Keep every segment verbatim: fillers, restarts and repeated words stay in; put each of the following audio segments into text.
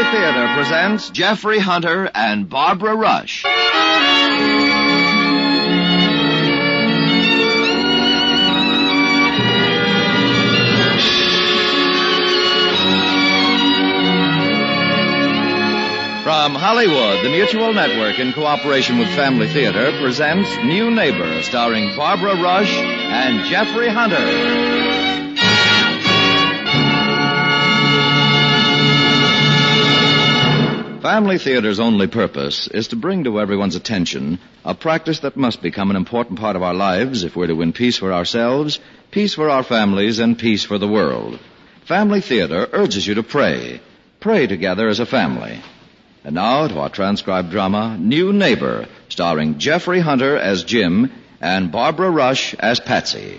Theater presents Jeffrey Hunter and Barbara Rush. From Hollywood, the Mutual Network, in cooperation with Family Theater, presents New Neighbor, starring Barbara Rush and Jeffrey Hunter. Family Theater's only purpose is to bring to everyone's attention a practice that must become an important part of our lives if we're to win peace for ourselves, peace for our families, and peace for the world. Family Theater urges you to pray. Pray together as a family. And now to our transcribed drama, New Neighbor, starring Jeffrey Hunter as Jim and Barbara Rush as Patsy.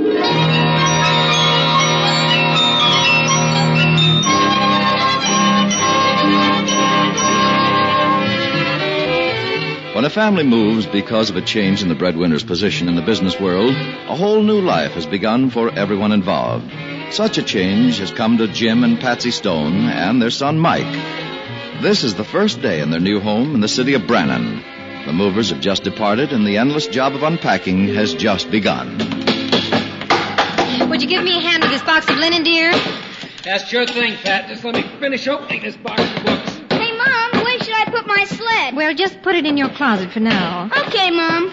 When a family moves because of a change in the breadwinner's position in the business world, a whole new life has begun for everyone involved. Such a change has come to Jim and Patsy Stone and their son Mike. This is the first day in their new home in the city of Brannan. The movers have just departed, and the endless job of unpacking has just begun. Would you give me a hand with this box of linen, dear? That's sure thing, Pat. Just let me finish opening this box of books. Hey, Mom, where should I put my sled? Well, just put it in your closet for now. Okay, Mom.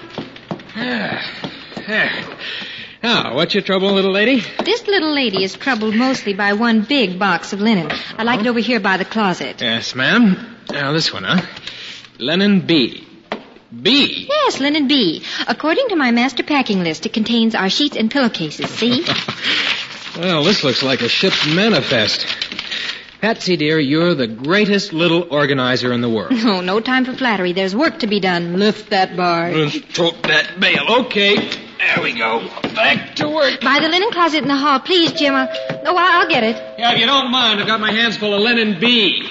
Now, what's your trouble, little lady? This little lady is troubled mostly by one big box of linen. I like it over here by the closet. Yes, ma'am. Now, this one, huh? Linen B. B? Yes, linen B. According to my master packing list, it contains our sheets and pillowcases, see? Well, this looks like a ship's manifest. Patsy, dear, you're the greatest little organizer in the world. No, no time for flattery. There's work to be done. Lift that barge. Tote that bale. Okay. There we go. Back to work. By the linen closet in the hall, please, Jim. I'll... Oh, I'll get it. Yeah, if you don't mind, I've got my hands full of linen B.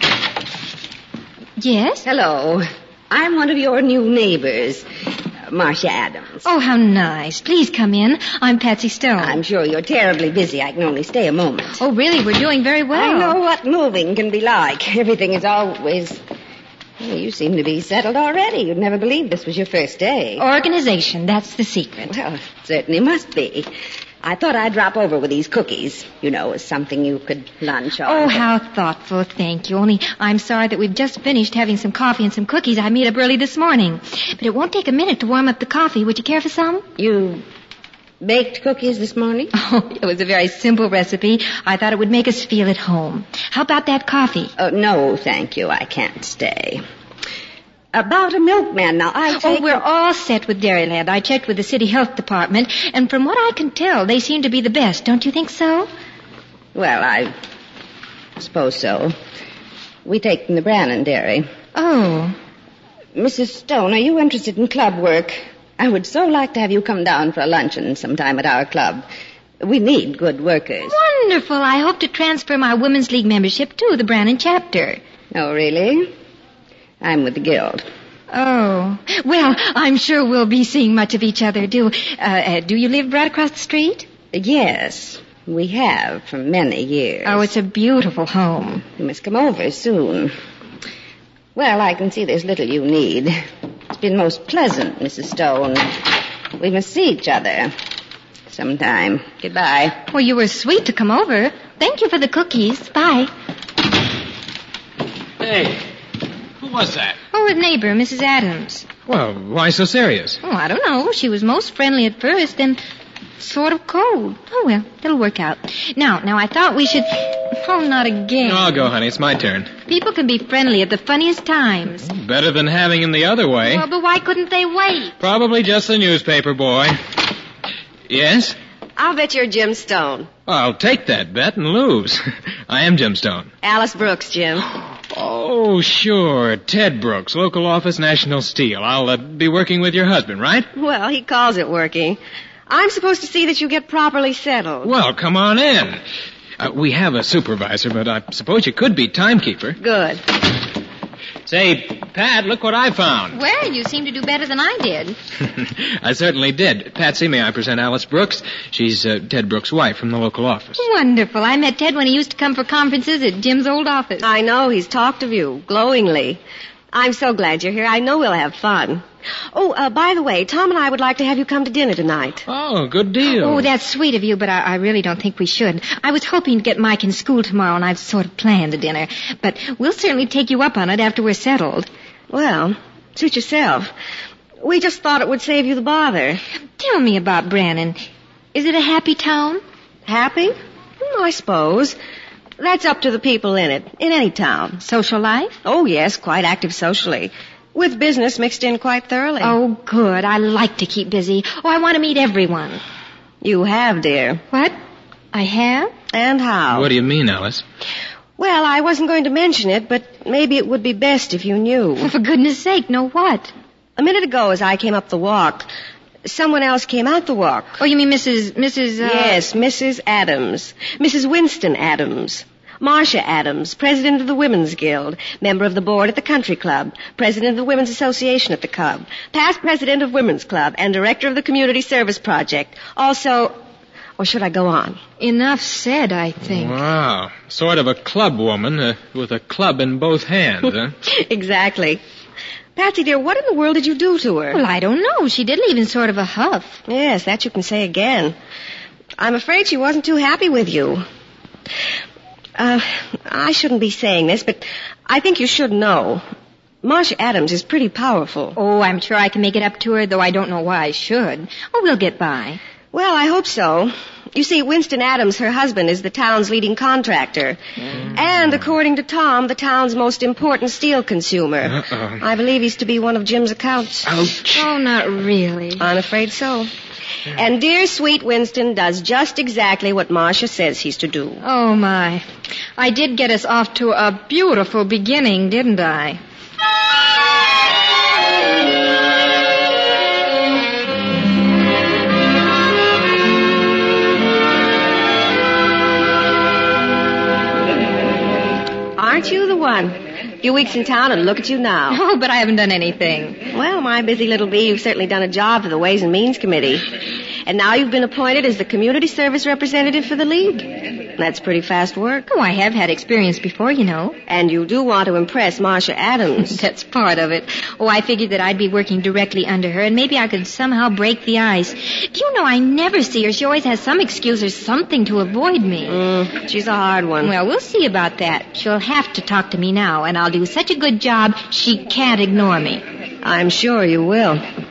Yes? Hello. I'm one of your new neighbors, uh, Marcia Adams. Oh, how nice. Please come in. I'm Patsy Stone. I'm sure you're terribly busy. I can only stay a moment. Oh, really? We're doing very well. I know what moving can be like. Everything is always... Well, you seem to be settled already. You'd never believe this was your first day. Organization, that's the secret. Well, it certainly must be. I thought I'd drop over with these cookies, you know, as something you could lunch on. Oh, how thoughtful. Thank you. Only I'm sorry that we've just finished having some coffee and some cookies. I made up early this morning. But it won't take a minute to warm up the coffee. Would you care for some? You baked cookies this morning? Oh, it was a very simple recipe. I thought it would make us feel at home. How about that coffee? Oh, no, thank you. I can't stay. About a milkman now. I take Oh, we're a... all set with Dairyland. I checked with the city health department, and from what I can tell, they seem to be the best. Don't you think so? Well, I suppose so. We take from the Brannan Dairy. Oh. Missus Stone, are you interested in club work? I would so like to have you come down for a luncheon sometime at our club. We need good workers. Wonderful. I hope to transfer my Women's League membership to the Brannan chapter. Oh, really? I'm with the Guild. Oh. Well, I'm sure we'll be seeing much of each other. Do, uh, uh, do you live right across the street? Yes, we have for many years. Oh, it's a beautiful home. You must come over soon. Well, I can see there's little you need. It's been most pleasant, Missus Stone. We must see each other sometime. Goodbye. Well, you were sweet to come over. Thank you for the cookies. Bye. Hey, who was that? Oh, a neighbor, Missus Adams. Well, why so serious? Oh, I don't know. She was most friendly at first, then sort of cold. Oh, well, it'll work out. Now, now, I thought we should... Oh, not again. I'll go, honey. It's my turn. People can be friendly at the funniest times. Better than having him the other way. Well, but why couldn't they wait? Probably just the newspaper boy. Yes? I'll bet you're Jim Stone. Well, I'll take that bet and lose. I am Jim Stone. Alice Brooks, Jim. Oh, sure. Ted Brooks, local office, National Steel. I'll uh, be working with your husband, right? Well, he calls it working. I'm supposed to see that you get properly settled. Well, come on in. Uh, we have a supervisor, but I suppose you could be timekeeper. Good. Say, Pat, look what I found. Well, you seem to do better than I did. I certainly did. Patsy, may I present Alice Brooks? She's uh, Ted Brooks' wife from the local office. Wonderful. I met Ted when he used to come for conferences at Jim's old office. I know. He's talked of you glowingly. I'm so glad you're here. I know we'll have fun. Oh, uh, by the way, Tom and I would like to have you come to dinner tonight. Oh, good deal. Oh, that's sweet of you, but I, I really don't think we should. I was hoping to get Mike in school tomorrow, and I've sort of planned a dinner. But we'll certainly take you up on it after we're settled. Well, suit yourself. We just thought it would save you the bother. Tell me about Brannon. Is it a happy town? Happy? Oh, I suppose. That's up to the people in it, in any town. Social life? Oh, yes, quite active socially. With business mixed in quite thoroughly. Oh, good. I like to keep busy. Oh, I want to meet everyone. You have, dear. What? I have? And how? What do you mean, Alice? Well, I wasn't going to mention it, but maybe it would be best if you knew. Well, for goodness sake, know what? A minute ago, as I came up the walk, someone else came out the walk. Oh, you mean Missus Missus Uh... Yes, Missus Adams. Missus Winston Adams. Marcia Adams, president of the Women's Guild, member of the board at the Country Club, president of the Women's Association at the Club, past president of Women's Club, and director of the Community Service Project. Also, or should I go on? Enough said, I think. Wow. Sort of a club woman uh, with a club in both hands, huh? Exactly. Patsy, dear, what in the world did you do to her? Well, I don't know. She did leave in sort of a huff. Yes, that you can say again. I'm afraid she wasn't too happy with you. Uh, I shouldn't be saying this, but I think you should know. Marcia Adams is pretty powerful. Oh, I'm sure I can make it up to her, though I don't know why I should. Oh, we'll get by. Well, I hope so. You see, Winston Adams, her husband, is the town's leading contractor. Mm. And according to Tom, the town's most important steel consumer. Uh-oh. I believe he's to be one of Jim's accounts. Ouch. Oh, not really. I'm afraid so. And dear sweet Winston does just exactly what Marcia says he's to do. Oh, my. I did get us off to a beautiful beginning, didn't I? Aren't you the one? A few weeks in town and look at you now. Oh, but I haven't done anything. Well, my busy little bee, you've certainly done a job for the Ways and Means Committee. And now you've been appointed as the community service representative for the League. That's pretty fast work. Oh, I have had experience before, you know. And you do want to impress Marcia Adams. That's part of it. Oh, I figured that I'd be working directly under her, and maybe I could somehow break the ice. Do you know, I never see her. She always has some excuse or something to avoid me. Mm, she's a hard one. Well, we'll see about that. She'll have to talk to me now, and I'll do such a good job she can't ignore me. I'm sure you will.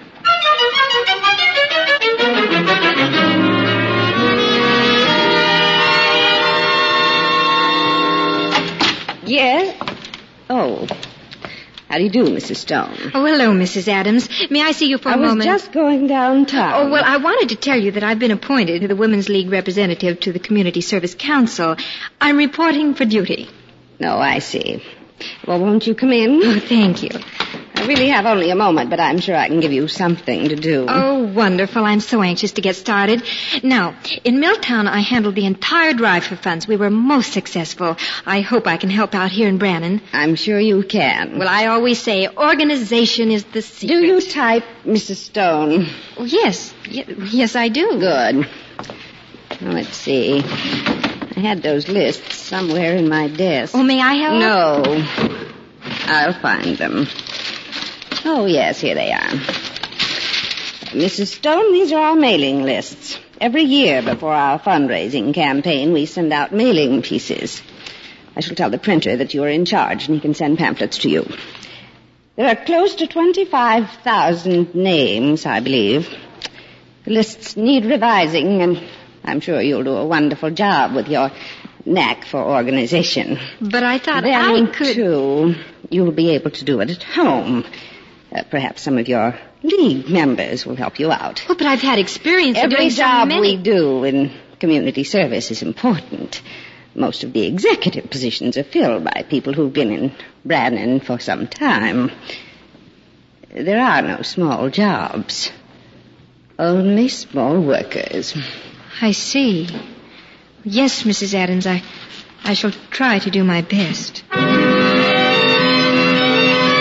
Yes? Oh. How do you do, Missus Stone? Oh, hello, Missus Adams. May I see you for a I was moment? just going downtown. Oh, well, I wanted to tell you that I've been appointed to the Women's League representative to the Community Service Council. I'm reporting for duty. No, I see. Well, won't you come in? Oh, thank you. I really have only a moment, but I'm sure I can give you something to do. Oh, wonderful. I'm so anxious to get started. Now, in Milltown, I handled the entire drive for funds. We were most successful. I hope I can help out here in Brannon. I'm sure you can. Well, I always say organization is the secret. Do you type, Missus Stone? Oh, yes. Y- yes, I do. Good. Well, let's see. I had those lists somewhere in my desk. Oh, may I help? No. I'll find them. Oh, yes, here they are. Missus Stone, these are our mailing lists. Every year before our fundraising campaign, we send out mailing pieces. I shall tell the printer that you are in charge, and he can send pamphlets to you. There are close to twenty-five thousand names, I believe. The lists need revising, and I'm sure you'll do a wonderful job with your knack for organization. But I thought then, I could... too, you'll be able to do it at home. Uh, perhaps some of your league members will help you out. Oh, but I've had experience in Every doing so job many... we do in community service is important. Most of the executive positions are filled by people who've been in Brannon for some time. There are no small jobs. Only small workers. I see. Yes, Missus Adams, I, I shall try to do my best.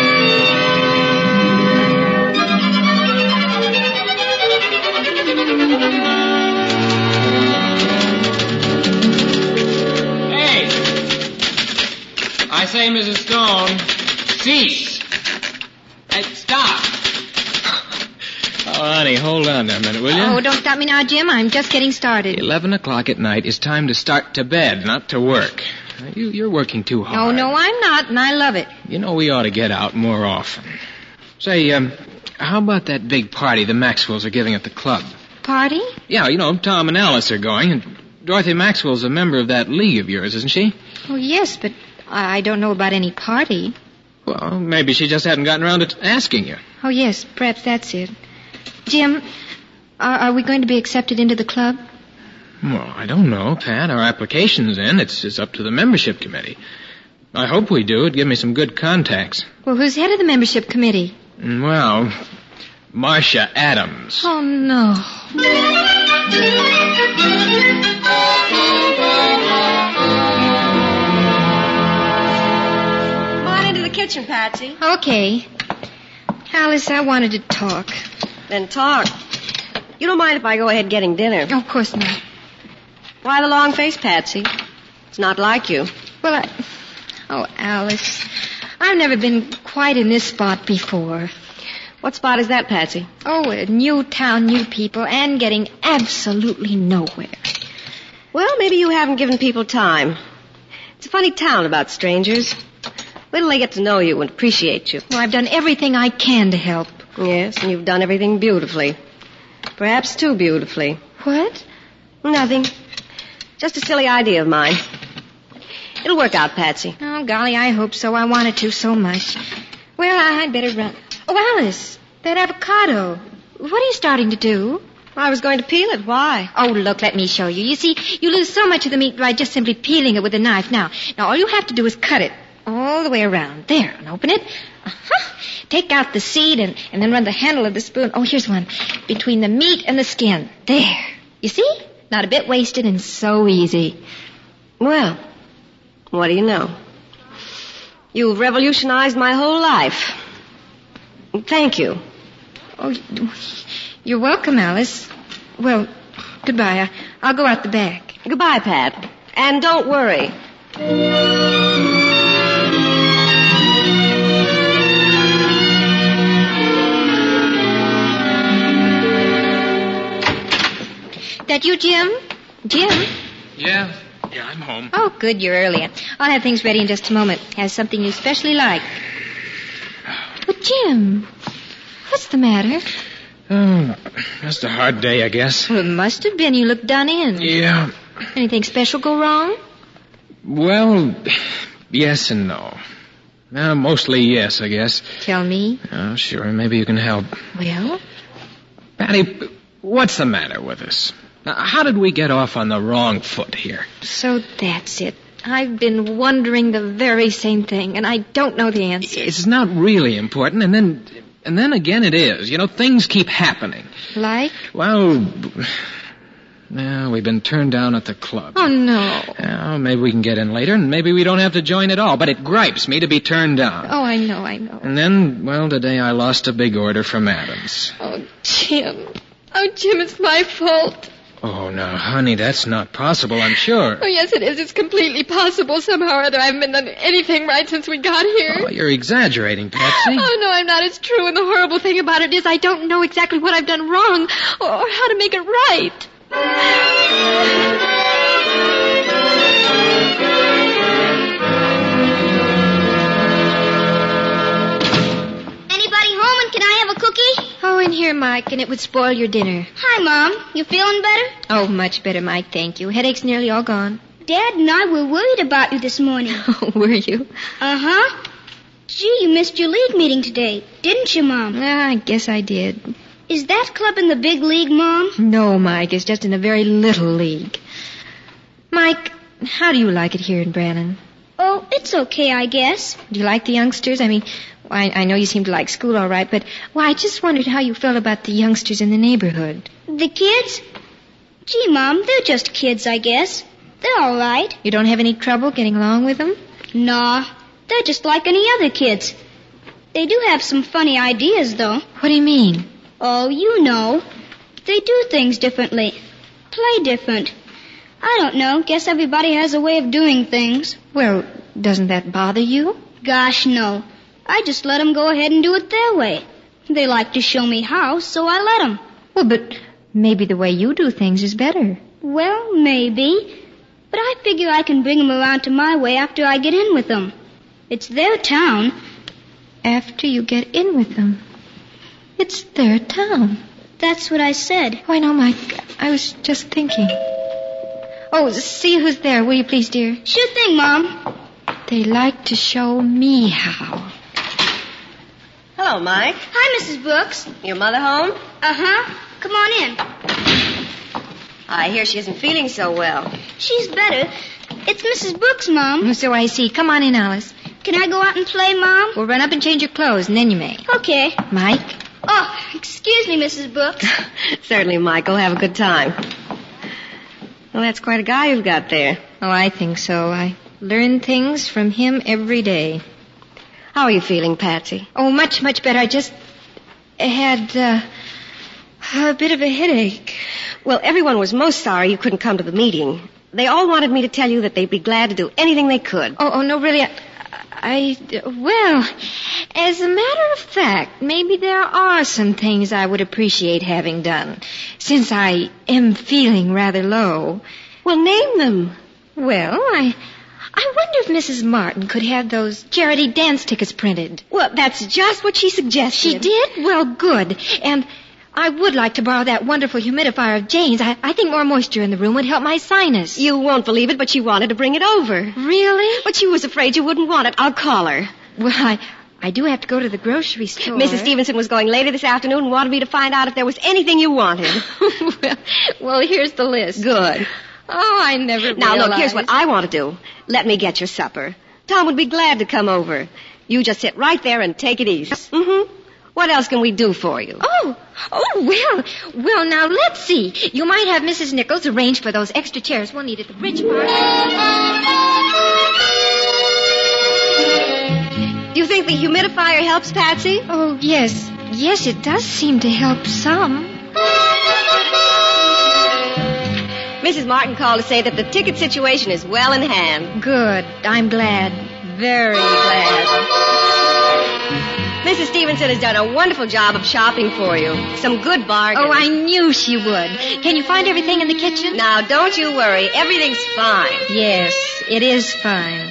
say, Missus Stone, cease. Hey, stop. Oh, honey, hold on there a minute, will you? Oh, don't stop me now, Jim. I'm just getting started. Eleven o'clock at night is time to start to bed, not to work. You, you're working too hard. Oh, no, I'm not, and I love it. You know, we ought to get out more often. Say, um, how about that big party the Maxwells are giving at the club? Party? Yeah, you know, Tom and Alice are going, and Dorothy Maxwell's a member of that league of yours, isn't she? Oh, yes, but I don't know about any party. Well, maybe she just hadn't gotten around to asking you. Oh, yes, perhaps that's it. Jim, are, are we going to be accepted into the club? Well, I don't know, Pat. Our application's in. It's, it's up to the membership committee. I hope we do. It'd give me some good contacts. Well, who's head of the membership committee? Well, Marcia Adams. Oh, no. Come on into the kitchen, Patsy. Okay. Alice, I wanted to talk. Then talk. You don't mind if I go ahead getting dinner? Oh, of course not. Why the long face, Patsy? It's not like you. Well, I... Oh, Alice, I've never been quite in this spot before. What spot is that, Patsy? Oh, a new town, new people, and getting absolutely nowhere. Well, maybe you haven't given people time. It's a funny town about strangers. Wait till they get to know you and appreciate you. Well, I've done everything I can to help. Yes, and you've done everything beautifully. Perhaps too beautifully. What? Nothing. Just a silly idea of mine. It'll work out, Patsy. Oh, golly, I hope so. I wanted to so much. Well, I'd better run. Oh, Alice, that avocado. What are you starting to do? I was going to peel it. Why? Oh, look, let me show you. You see, you lose so much of the meat by just simply peeling it with a knife. Now, now all you have to do is cut it all the way around. There, and open it. Uh-huh. Take out the seed and, and then run the handle of the spoon. Oh, here's one. Between the meat and the skin. There. You see? Not a bit wasted and so easy. Well, what do you know? You've revolutionized my whole life. Thank you. Oh, you're welcome, Alice. Well, goodbye. I, I'll go out the back. Goodbye, Pat. And don't worry. That you, Jim? Jim? Yeah, yeah, I'm home. Oh, good, you're early. I'll have things ready in just a moment. Has something you especially like. But, Jim, what's the matter? Oh, just a hard day, I guess. Well, it must have been. You look done in. Yeah. Anything special go wrong? Well, yes and no. Uh, mostly yes, I guess. Tell me. Oh, sure, maybe you can help. Well? Patty, what's the matter with us? Now, how did we get off on the wrong foot here? So that's it. I've been wondering the very same thing, and I don't know the answer. It's not really important, and then... And then again it is. You know, things keep happening. Like? Well... Well, we've been turned down at the club. Oh, no. Well, maybe we can get in later, and maybe we don't have to join at all. But it gripes me to be turned down. Oh, I know, I know. And then, well, today I lost a big order from Adams. Oh, Jim. Oh, Jim, it's my fault. Oh, now, honey, that's not possible, I'm sure. Oh, yes, it is. It's completely possible. Somehow or other, I haven't been done anything right since we got here. Oh, you're exaggerating, Patsy. Oh, no, I'm not. It's true, and the horrible thing about it is I don't know exactly what I've done wrong or, or how to make it right. Anybody home, and can I have a cookie? Oh, in here, Mike, and it would spoil your dinner. Hi, Mom. You feeling better? Oh, much better, Mike, thank you. Headache's nearly all gone. Dad and I were worried about you this morning. Oh, were you? Uh-huh. Gee, you missed your league meeting today, didn't you, Mom? Ah, I guess I did. Is that club in the big league, Mom? No, Mike, it's just in a very little league. Mike, how do you like it here in Brannon? Oh, it's okay, I guess. Do you like the youngsters? I mean, I, I know you seem to like school all right, but, well, I just wondered how you felt about the youngsters in the neighborhood. The kids? Gee, Mom, they're just kids, I guess. They're all right. You don't have any trouble getting along with them? Nah, they're just like any other kids. They do have some funny ideas, though. What do you mean? Oh, you know. They do things differently. Play different. I don't know. Guess everybody has a way of doing things. Well, doesn't that bother you? Gosh, no. I just let 'em go ahead and do it their way. They like to show me how, so I let 'em. Well, but maybe the way you do things is better. Well, maybe. But I figure I can bring 'em around to my way after I get in with 'em. It's their town. After you get in with them. It's their town. That's what I said. Oh, I know, Mike. I was just thinking. Oh, see who's there, will you please, dear? Sure thing, Mom. They like to show me how. Hello, Mike. Hi, Missus Brooks. Your mother home? Uh-huh. Come on in. I hear she isn't feeling so well. She's better. It's Missus Brooks, Mom. So I see. Come on in, Alice. Can I go out and play, Mom? We'll run up and change your clothes, and then you may. Okay. Mike? Oh, excuse me, Missus Brooks. Certainly, Mike. Go have a good time. Well, that's quite a guy you've got there. Oh, I think so. I learn things from him every day. How are you feeling, Patsy? Oh, much, much better. I just had uh, a bit of a headache. Well, everyone was most sorry you couldn't come to the meeting. They all wanted me to tell you that they'd be glad to do anything they could. Oh, oh no, really, I, I... Well, as a matter of fact, maybe there are some things I would appreciate having done, since I am feeling rather low. Well, name them. Well, I... I wonder if Missus Martin could have those charity dance tickets printed. Well, that's just what she suggested. She did? Well, good. And I would like to borrow that wonderful humidifier of Jane's. I, I think more moisture in the room would help my sinus. You won't believe it, but she wanted to bring it over. Really? But she was afraid you wouldn't want it. I'll call her. Well, I, I do have to go to the grocery store. Missus Stevenson was going later this afternoon and wanted me to find out if there was anything you wanted. well, well, here's the list. Good. Oh, I never realized. Now, look, here's what I want to do. Let me get your supper. Tom would be glad to come over. You just sit right there and take it easy. Mm-hmm. What else can we do for you? Oh, oh, well, well, now, let's see. You might have Missus Nichols arrange for those extra chairs we'll need at the bridge party. Do you think the humidifier helps, Patsy? Oh, yes. Yes, it does seem to help some. Missus Martin called to say that the ticket situation is well in hand. Good. I'm glad. Very glad. Missus Stevenson has done a wonderful job of shopping for you. Some good bargains. Oh, I knew she would. Can you find everything in the kitchen? Now, don't you worry. Everything's fine. Yes, it is fine.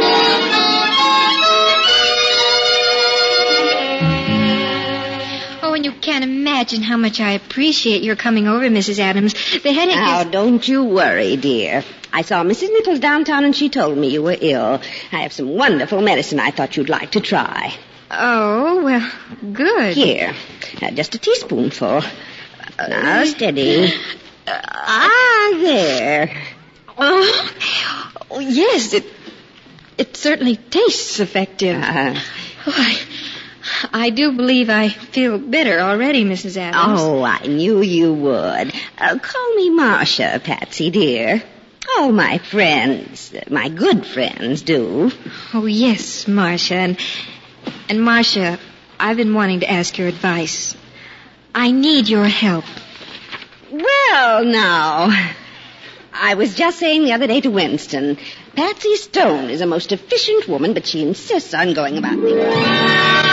Oh, and you can't imagine how much I appreciate your coming over, Missus Adams. The headache Now, is... don't you worry, dear. I saw Missus Nichols downtown and she told me you were ill. I have some wonderful medicine I thought you'd like to try. Oh, well, good. Here, uh, just a teaspoonful. Now, steady. Ah, there. Oh, oh, yes, it it certainly tastes effective. Uh, Oh, I, I do believe I feel better already, Missus Adams. oh, I knew you would. Uh, call me Marcia, Patsy, dear. All my friends, my good friends, do. Oh, yes, Marcia. And, and Marcia, I've been wanting to ask your advice. I need your help. Well, now, I was just saying the other day to Winston, Patsy Stone is a most efficient woman, but she insists on going about things.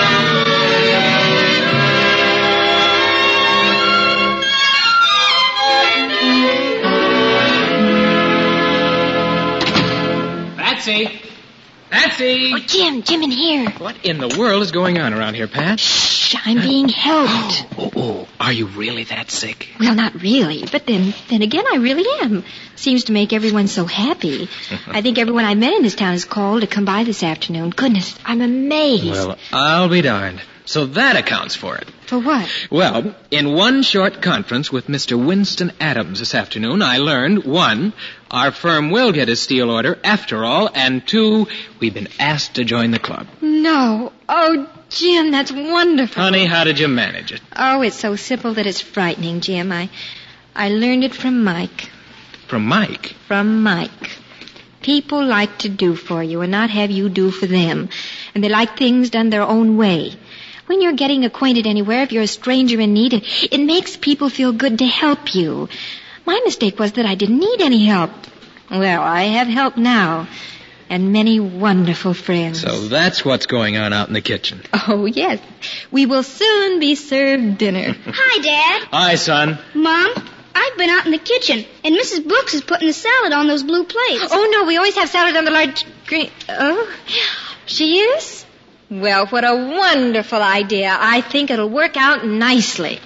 Patsy! Patsy! Oh, Jim, Jim in here. What in the world is going on around here, Pat? Shh, I'm being helped. Oh, oh, are you really that sick? Well, not really, but then, then again, I really am. Seems to make everyone so happy. I think everyone I met in this town is called to come by this afternoon. Goodness, I'm amazed. Well, I'll be darned. So that accounts for it. For what? Well, in one short conference with Mister Winston Adams this afternoon, I learned, one, our firm will get a steel order after all, and two, we've been asked to join the club. No. Oh, Jim, that's wonderful. Honey, how did you manage it? Oh, it's so simple that it's frightening, Jim. I, I learned it from Mike. From Mike? From Mike. People like to do for you and not have you do for them. And they like things done their own way. When you're getting acquainted anywhere, if you're a stranger in need, it, it makes people feel good to help you. My mistake was that I didn't need any help. Well, I have help now, and many wonderful friends. So that's what's going on out in the kitchen. Oh, yes. We will soon be served dinner. Hi, Dad. Hi, son. Mom, I've been out in the kitchen, and Missus Brooks is putting the salad on those blue plates. Oh, no, we always have salad on the large green... Oh, she is? Well, what a wonderful idea. I think it'll work out nicely.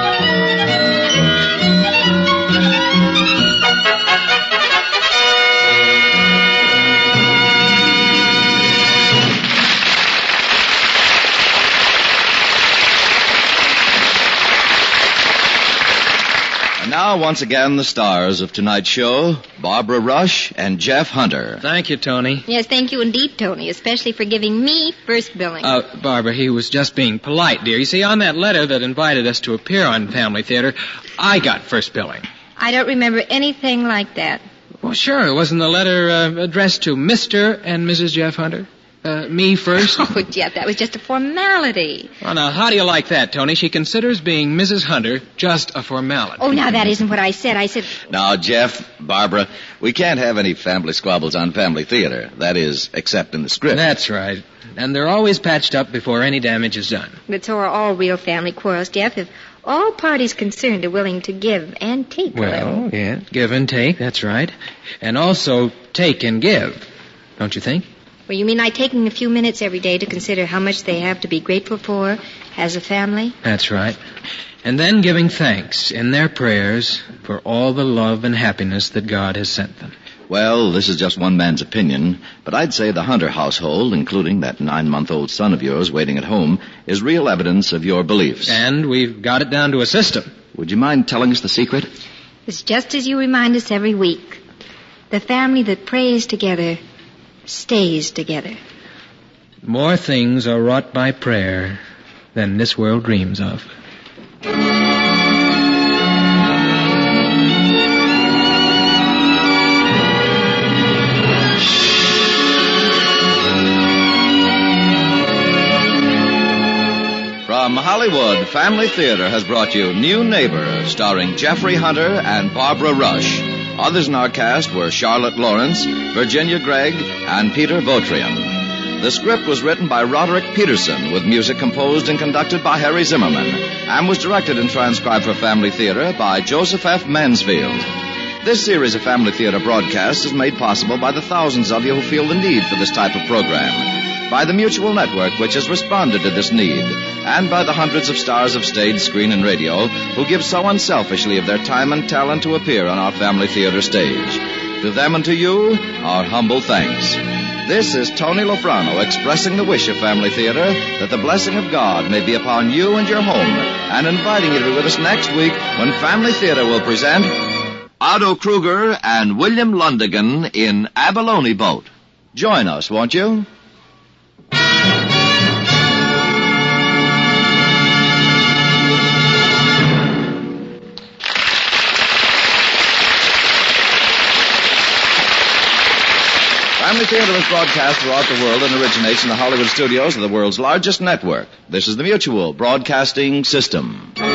Now, once again, the stars of tonight's show, Barbara Rush and Jeff Hunter. Thank you, Tony. Yes, thank you indeed, Tony, especially for giving me first billing. Uh, Barbara, he was just being polite, dear. You see, on that letter that invited us to appear on Family Theater, I got first billing. I don't remember anything like that. Well, sure. It wasn't the letter uh, addressed to Mister and Missus Jeff Hunter? Uh, me first? Oh, Jeff, that was just a formality. Well, now, how do you like that, Tony? She considers being Missus Hunter just a formality. Oh, now, that isn't what I said. I said... Now, Jeff, Barbara, we can't have any family squabbles on Family Theater. That is, except in the script. That's right. And they're always patched up before any damage is done. But so are all real family quarrels, Jeff, if all parties concerned are willing to give and take. Well, yeah, give and take, that's right. And also take and give, don't you think? Well, you mean like taking a few minutes every day to consider how much they have to be grateful for as a family? That's right. And then giving thanks in their prayers for all the love and happiness that God has sent them. Well, this is just one man's opinion, but I'd say the Hunter household, including that nine-month-old son of yours waiting at home, is real evidence of your beliefs. And we've got it down to a system. Would you mind telling us the secret? It's just as you remind us every week. The family that prays together stays together. More things are wrought by prayer than this world dreams of. From Hollywood, Family Theater has brought you New Neighbor, starring Jeffrey Hunter and Barbara Rush. Others in our cast were Charlotte Lawrence, Virginia Gregg, and Peter Votrian. The script was written by Roderick Peterson, with music composed and conducted by Harry Zimmerman, and was directed and transcribed for Family Theater by Joseph F. Mansfield. This series of Family Theater broadcasts is made possible by the thousands of you who feel the need for this type of program, by the Mutual Network, which has responded to this need, and by the hundreds of stars of stage, screen, and radio who give so unselfishly of their time and talent to appear on our Family Theater stage. To them and to you, our humble thanks. This is Tony Lofrano expressing the wish of Family Theater that the blessing of God may be upon you and your home, and inviting you to be with us next week when Family Theater will present Otto Kruger and William Lundigan in Abalone Boat. Join us, won't you? Family Theater is broadcast throughout the world and originates in the Hollywood studios of the world's largest network. This is the Mutual Broadcasting System.